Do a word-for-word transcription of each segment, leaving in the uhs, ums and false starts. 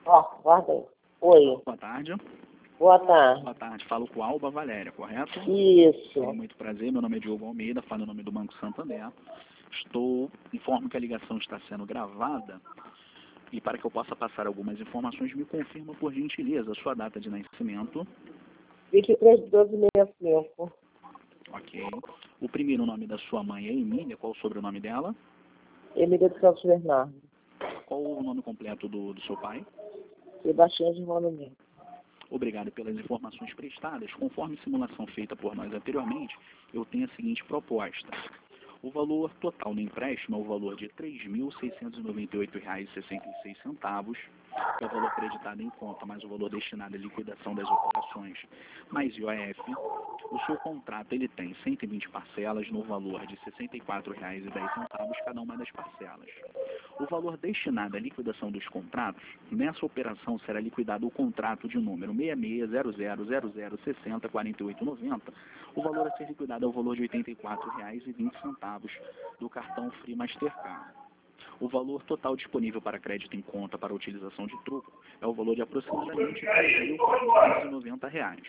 Ó, guarda aí. Oi. Boa tarde. Boa tarde. Boa tarde. Falo com a Alba Valéria, correto? Isso. Tenho muito prazer. Meu nome é Diogo Almeida, falo em nome do Banco Santander. Estou, informo que a ligação está sendo gravada e para que eu possa passar algumas informações, me confirma por gentileza a sua data de nascimento. vinte e três de doze de sessenta e cinco. Ok. O primeiro nome da sua mãe é Emília. Qual o sobrenome dela? Emília de Campos Bernardo. Qual o nome completo do, do seu pai? Sebastião de Monumento. Obrigado pelas informações prestadas. Conforme simulação feita por nós anteriormente, eu tenho a seguinte proposta. O valor total do empréstimo é o valor de três mil seiscentos e noventa e oito reais e sessenta e seis centavos, que é o valor acreditado em conta, mais o valor destinado à liquidação das operações, mais I O F. O seu contrato ele tem cento e vinte parcelas no valor de sessenta e quatro reais e dez centavos cada uma das parcelas. O valor destinado à liquidação dos contratos, nessa operação será liquidado o contrato de número seis seis zero zero zero zero seis zero quatro oito nove zero. O valor a ser liquidado é o valor de oitenta e quatro reais e vinte centavos do cartão Free Mastercard. O valor total disponível para crédito em conta para utilização de troco é o valor de aproximadamente três mil quatrocentos e noventa reais.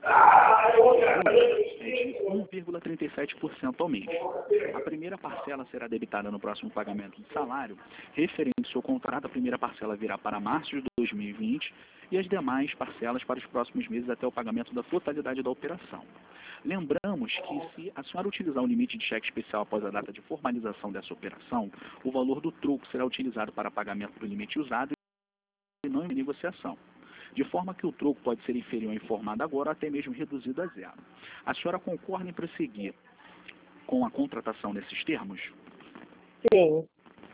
É de um vírgula trinta e sete por cento ao mês. A primeira parcela será debitada no próximo pagamento de salário. Referente ao seu contrato, a primeira parcela virá para março de dois mil e vinte e as demais parcelas para os próximos meses até o pagamento da totalidade da operação. Lembramos que se a senhora utilizar um limite de cheque especial após a data de formalização dessa operação, o valor do troco será utilizado para pagamento do limite usado e não em negociação, de forma que o troco pode ser inferior ao informado agora ou até mesmo reduzido a zero. A senhora concorda em prosseguir com a contratação nesses termos? Sim.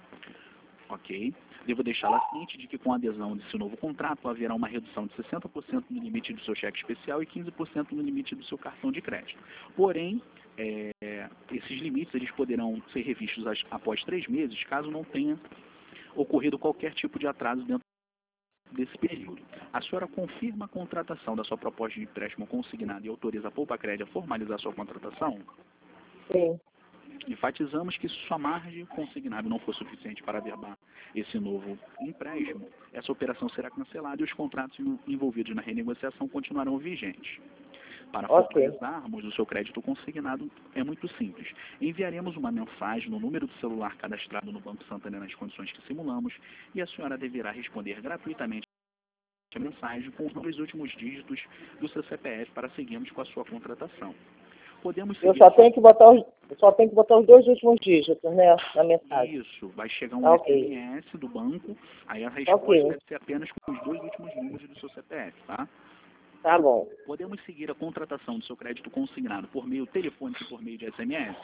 Ok. Devo deixá-la ciente de que com a adesão desse novo contrato haverá uma redução de sessenta por cento no limite do seu cheque especial e quinze por cento no limite do seu cartão de crédito. Porém, é, esses limites eles poderão ser revistos após três meses, caso não tenha ocorrido qualquer tipo de atraso dentro desse período. A senhora confirma a contratação da sua proposta de empréstimo consignado e autoriza a Poupa Crédito a formalizar sua contratação? Sim. Enfatizamos que se sua margem consignada não for suficiente para averbar esse novo empréstimo, essa operação será cancelada e os contratos envolvidos na renegociação continuarão vigentes. Para Ok. formalizarmos o seu crédito consignado, é muito simples. Enviaremos uma mensagem no número do celular cadastrado no Banco Santander nas condições que simulamos e a senhora deverá responder gratuitamente a mensagem com os dois últimos dígitos do seu C P F para seguirmos com a sua contratação. Podemos seguir... Eu só tenho que botar os, só tenho que botar os dois últimos dígitos, né, na mensagem. Isso, vai chegar um Ok. S M S do banco, aí a resposta Ok. deve ser apenas com os dois últimos números do seu C P F, tá? Tá bom. Podemos seguir a contratação do seu crédito consignado por meio telefônico e por meio de S M S?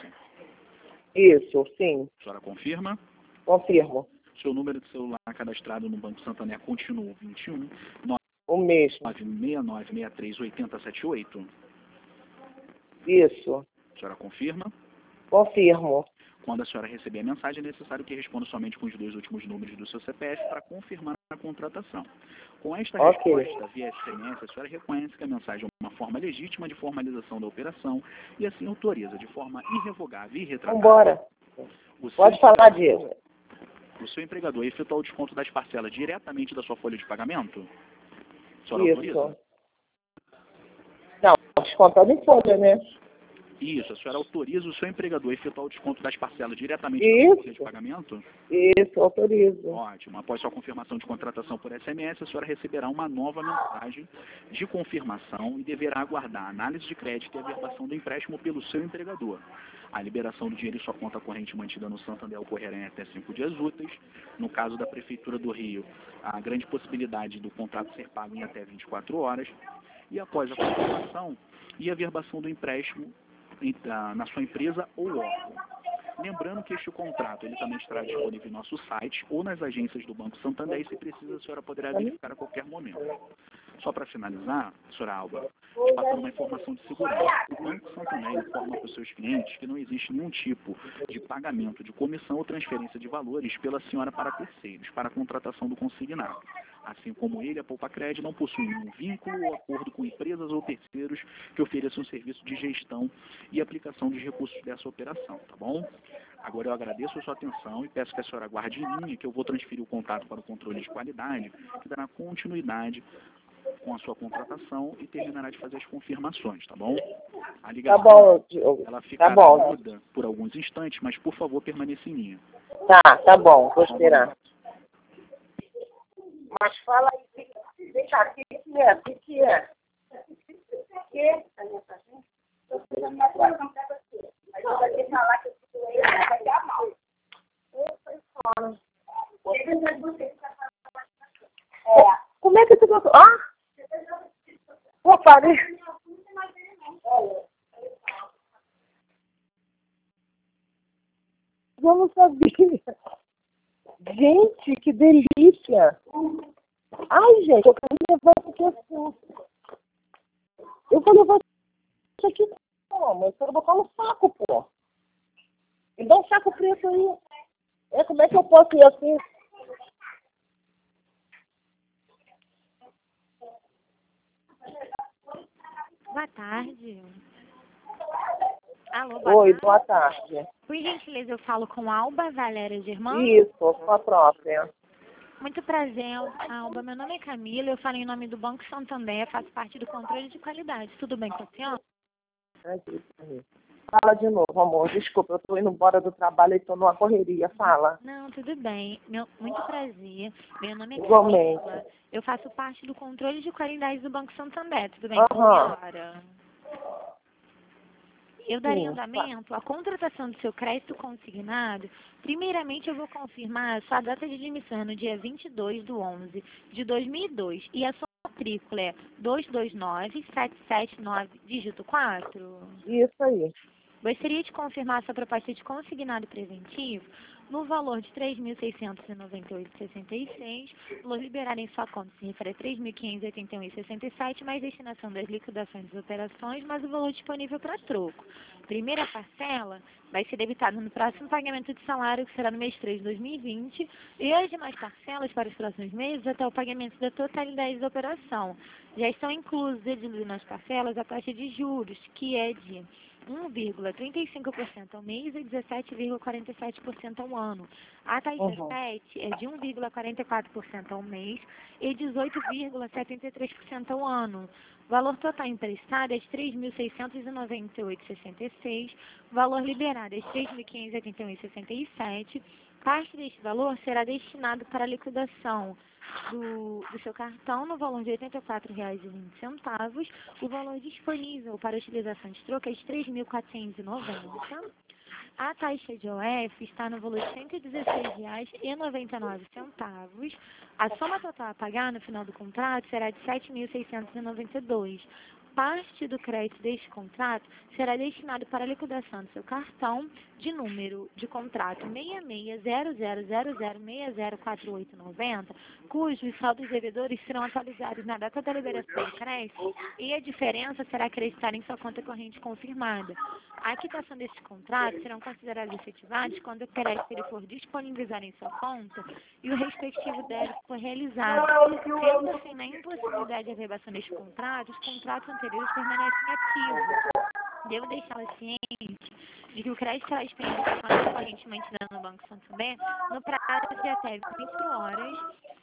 Isso, sim. A senhora confirma? Confirmo. Seu número de celular cadastrado no Banco Santander continua vinte e um, O mesmo. nove seis nove seis três oito zero sete oito? Isso. A senhora confirma? Confirmo. Quando a senhora receber a mensagem, é necessário que responda somente com os dois últimos números do seu C P F para confirmar a contratação. Com esta Ok. resposta via S M S, a senhora reconhece que a mensagem é uma forma legítima de formalização da operação e assim autoriza de forma irrevogável e irretratável. Vambora. O seu Pode falar empregador- disso. O seu empregador efetuar o desconto das parcelas diretamente da sua folha de pagamento? A senhora autoriza? Isso. Não, descontado em folha, né? Isso, a senhora autoriza o seu empregador a efetuar o desconto das parcelas diretamente Isso. da sua folha de pagamento? Isso, autorizo. Ótimo. Após sua confirmação de contratação por S M S, a senhora receberá uma nova mensagem de confirmação e deverá aguardar a análise de crédito e a averbação do empréstimo pelo seu empregador. A liberação do dinheiro em sua conta corrente mantida no Santander ocorrerá em até cinco dias úteis. No caso da Prefeitura do Rio, há grande possibilidade do contrato ser pago em até vinte e quatro horas. E após a confirmação e a averbação do empréstimo em- ah, na sua empresa ou órgão. Lembrando que este contrato ele também estará disponível em nosso site ou nas agências do Banco Santander e, se precisa, a senhora poderá verificar a qualquer momento. Só para finalizar, senhora Alba, te passando uma informação de segurança. O Banco Santander informa para os seus clientes que não existe nenhum tipo de pagamento de comissão ou transferência de valores pela senhora para terceiros, para a contratação do consignado. Assim como ele, a Poupacred não possui nenhum vínculo ou acordo com empresas ou terceiros que ofereçam serviço de gestão e aplicação dos recursos dessa operação, tá bom? Agora eu agradeço a sua atenção e peço que a senhora aguarde em linha, que eu vou transferir o contato para o controle de qualidade, que dará continuidade com a sua contratação e terminará de fazer as confirmações, tá bom? A ligação, tá bom, Diogo. ela ficará Tá bom. muda por alguns instantes, mas por favor permaneça em linha. Tá, tá bom, vou esperar. Mas fala aí, vem cá, o que que é? O que que é? O que é? Eu fiz a minha coração pra você. Mas eu vou te falar que eu fiz ele, vai dar mal. Eu fui fora. É. Como é que você gostou? Ah! Pô, parei. Eu não sabia. Gente, que delícia! Ai, gente, eu quero levar isso aqui assim. Eu vou levar isso aqui como? Eu quero botar no saco, pô. Me dá um saco preto aí. É, como é que eu posso ir assim? Boa tarde. Alô, boa Oi, tarde. boa tarde. Por gentileza, eu falo com Alba Valéria Germano. Isso, com a própria. Muito prazer, Alba. Meu nome é Camila, eu falo em nome do Banco Santander, faço parte do controle de qualidade. Tudo bem com a senhora? Fala de novo, amor. Desculpa, eu estou indo embora do trabalho e estou numa correria. Fala. Não, tudo bem. Meu, muito prazer. Meu nome é Igualmente. Camila. Eu faço parte do controle de qualidade do Banco Santander. Tudo bem Aham. com a senhora? Eu daria Sim, andamento à contratação do seu crédito consignado. Primeiramente, eu vou confirmar a sua data de admissão no dia vinte e dois de onze de dois mil e dois. E a sua matrícula é dois dois nove sete sete nove, dígito quatro. Isso aí. Gostaria de confirmar a sua proposta de consignado preventivo no valor de três mil seiscentos e noventa e oito reais e sessenta e seis centavos. O valor liberado em sua conta se refere a três mil quinhentos e oitenta e um reais e sessenta e sete centavos, mais destinação das liquidações das operações, mais o valor disponível para troco. Primeira parcela vai ser debitada no próximo pagamento de salário, que será no mês três de dois mil e vinte, e as demais parcelas para os próximos meses até o pagamento da totalidade da operação. Já estão inclusos nas parcelas a taxa de juros, que é de um vírgula trinta e cinco por cento ao mês e dezessete vírgula quarenta e sete por cento ao ano. A taxa Uhum. sete é de um vírgula quarenta e quatro por cento ao mês e dezoito vírgula setenta e três por cento ao ano. O valor total emprestado é de três mil seiscentos e noventa e oito reais e sessenta e seis centavos. O valor liberado é de três mil quinhentos e oitenta e um reais e sessenta e sete centavos. Parte deste valor será destinado para a liquidação do, do seu cartão no valor de oitenta e quatro reais e vinte centavos. O valor disponível para utilização de troca é de três mil quatrocentos e noventa reais. A taxa de O F está no valor de cento e dezesseis reais e noventa e nove centavos. A soma total a pagar no final do contrato será de sete mil seiscentos e noventa e dois reais. Parte do crédito deste contrato será destinado para a liquidação do seu cartão de número de contrato seis seis zero zero zero zero seis zero quatro oito nove zero, cujos saldos devedores serão atualizados na data da liberação do crédito e a diferença será acreditada em sua conta corrente confirmada. A quitação destes contratos serão considerados efetivados quando o crédito ele for disponibilizado em sua conta e o respectivo débito for realizado. Sendo assim, na impossibilidade de averbação destes contratos, os contratos anteriores permanecem ativos. Devo deixá-la ciente de que o crédito será disponível para conta corrente mantida no Banco Santander no prazo de até vinte e quatro horas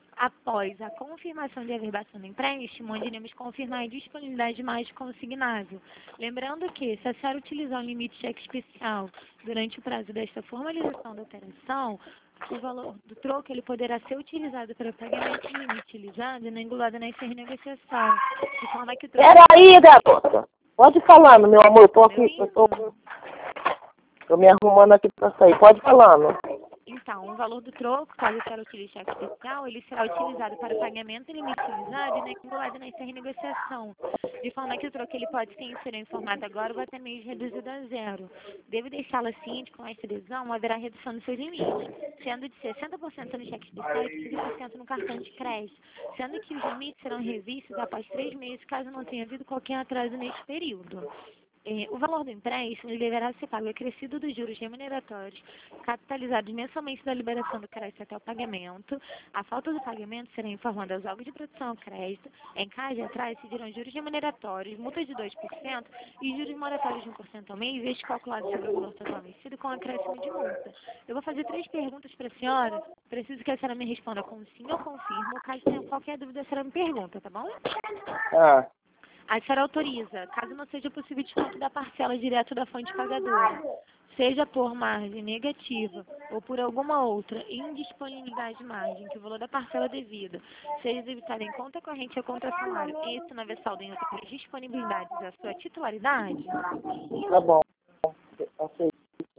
após a confirmação de averbação do empréstimo, onde iremos confirmar a disponibilidade de mais consignável. Lembrando que, se a senhora utilizar um limite de cheque especial durante o prazo desta formalização da operação, o valor do troco ele poderá ser utilizado para pagamento de limite utilizado e não englobado nessa renegociação, de forma que o troco... Peraí, garota. Pode falando, meu amor. Eu tô aqui, eu tô, tô me arrumando aqui pra sair. Pode falando. Então, o valor do troco, caso a senhora utilize cheque especial, ele será utilizado para o pagamento inicializado e não vinculado nessa renegociação, de forma que o troco ele pode sim ser informado agora ou até mesmo reduzido a zero. Devo deixá-la ciente com esta decisão, haverá redução dos seus limites, sendo de sessenta por cento no cheque especial e quinze por cento no cartão de crédito, sendo que os limites serão revistos após três meses, caso não tenha havido qualquer atraso neste período. Eh, o valor do empréstimo ele deverá ser pago acrescido dos juros remuneratórios, capitalizados mensalmente da liberação do crédito até o pagamento. A falta do pagamento será informada aos órgãos de produção ao crédito. Em caso de atraso, se dirão juros remuneratórios, multas de dois por cento e juros moratórios de um por cento ao mês, este calculado sobre o valor total vencido com acréscimo de multa. Eu vou fazer três perguntas para a senhora. Preciso que a senhora me responda com sim ou confirmo. Caso tenha qualquer dúvida, a senhora me pergunta, tá bom? Ah, A senhora autoriza, caso não seja possível desconto da parcela direto da fonte pagadora, seja por margem negativa ou por alguma outra indisponibilidade de margem, que o valor da parcela devida seja debitado em conta corrente ou conta salário, e esse não haver saldo em outras disponibilidades da sua titularidade, tá bom. Aceito.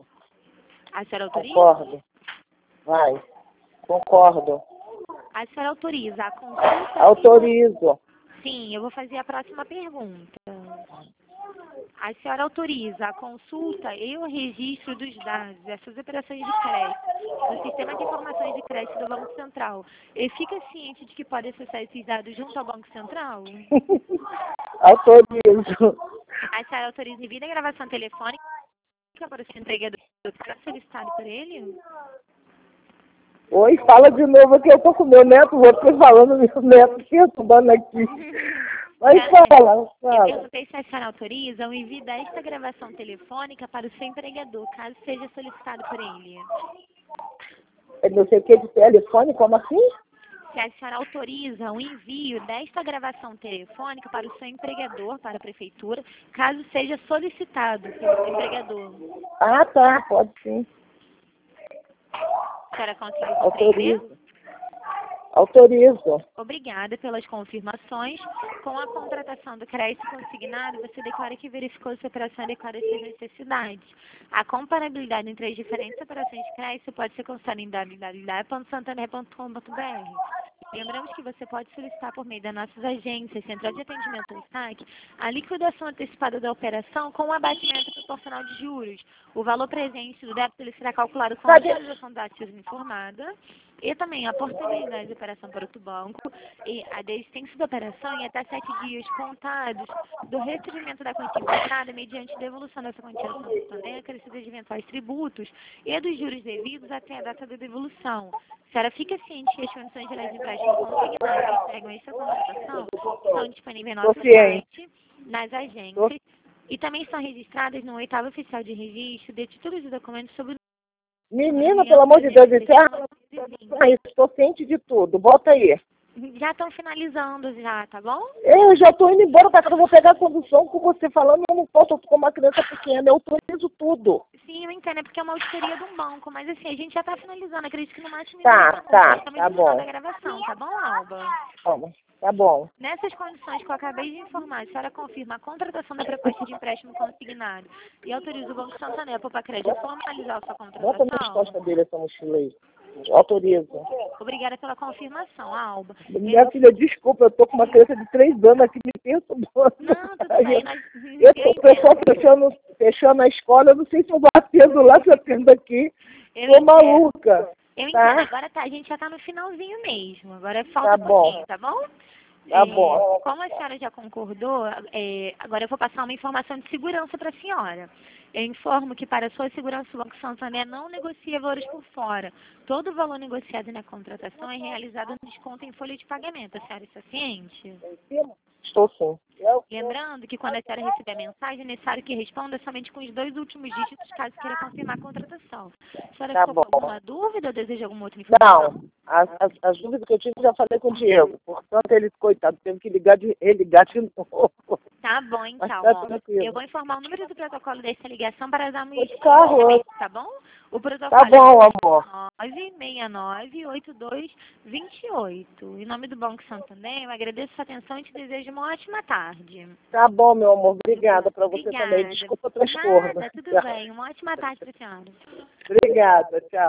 a senhora autoriza? Concordo. Vai. Concordo. A senhora autoriza a consulta? Autorizo. Sim, eu vou fazer a próxima pergunta. A senhora autoriza a consulta e o registro dos dados dessas operações de crédito no Sistema de Informações de Crédito do Banco Central e fica ciente de que pode acessar esses dados junto ao Banco Central? Autorizo. A senhora autoriza em vida a gravação telefônica para o seu entregador solicitado por ele? Oi, fala de novo que eu tô com meu neto, vou ficar falando meu neto perturbando aqui. Mas fala, Eu fala. perguntei se a senhora autoriza o envio desta gravação telefônica para o seu empregador, caso seja solicitado por ele. É não sei o que de telefone, como assim? Se a senhora autoriza o envio desta gravação telefônica para o seu empregador, para a prefeitura, caso seja solicitado pelo seu empregador. Ah, tá, pode sim. A senhora conseguiu compreender? Autorizo. Autorizo. Obrigada pelas confirmações. Com a contratação do crédito consignado, você declara que verificou se a operação adequada às suas necessidades. A comparabilidade entre as diferentes operações de crédito pode ser consultada em w w w ponto santander ponto com ponto b r. Lembramos que você pode solicitar por meio das nossas agências, Central de Atendimento ou S A C, a liquidação antecipada da operação com o abatimento proporcional de juros. O valor presente do débito ele será calculado com a atualização da ativa informada e também a portabilidade da operação para outro banco e a desistência da operação em até sete dias contados do recebimento da quantia importada mediante devolução dessa quantia ao Santo Santander, acrescida de eventuais tributos e dos juros devidos até a data da devolução. A senhora fica ciente que as condições gerais de empréstimo consignadas que pegam essa contratação estão disponíveis no nosso site, nas agências, e também estão registradas no oitavo oficial de registro de títulos e documentos sobre... Menina, pelo amor de Deus, encerra. Estou ciente de tudo, bota aí. Já estão finalizando já, tá bom? Eu já estou indo embora, tá? Eu vou pegar a condução com você falando, eu não posso, eu tô com uma criança pequena, eu autorizo tudo. Sim, eu entendo, é porque é uma auditoria de um banco, mas assim, a gente já está finalizando, acredito que no máximo... Tá, tá, tá bom. Da gravação, tá bom, Alba? Vamos. Tá bom. Nessas condições que eu acabei de informar, a senhora confirma a contratação da proposta de empréstimo consignado e autoriza o Banco Santander para crédito formalizar a sua contratação? Bota nas costas dele essa mochila aí. Autorizo. Obrigada pela confirmação, Alba. Minha eu... filha, desculpa, eu tô com uma criança de três anos aqui me perturbando. Não, tudo bem. Nós... Eu tô pessoal fechando, fechando a escola, eu não sei se eu vou atendo lá, se eu atendo aqui. Eu tô maluca. Eu tá? entendo, agora tá, a gente já tá no finalzinho mesmo, agora falta tá um pouquinho, tá bom? Tá é, bom. Como a senhora já concordou, é, agora eu vou passar uma informação de segurança para a senhora. Eu informo que para sua segurança o Banco Santander não negocia valores por fora. Todo o valor negociado na contratação é realizado no desconto em folha de pagamento. A senhora está ciente? Estou sim. Lembrando que quando a senhora receber a mensagem, é necessário que responda somente com os dois últimos dígitos, caso queira confirmar a contratação. A senhora tá ficou bom. com alguma dúvida ou deseja alguma outra informação? Não, as, as, as dúvidas que eu tive já falei com o Diego. Portanto, ele, coitado, teve que ligar de, religar de novo. Tá bom, então. Tá Ó, eu vou informar o número do protocolo dessa ligação para darmos carro. Tá bom? O protocolo tá bom, é amor. nove seis nove, oito dois dois oito. Em nome do Banco Santander, eu agradeço a sua atenção e te desejo uma ótima tarde. Tá bom, meu amor. Obrigada para você Obrigada. também. Desculpa o transtorno. Nada, tudo bem. Uma ótima tarde para a senhora. Obrigada. Tchau.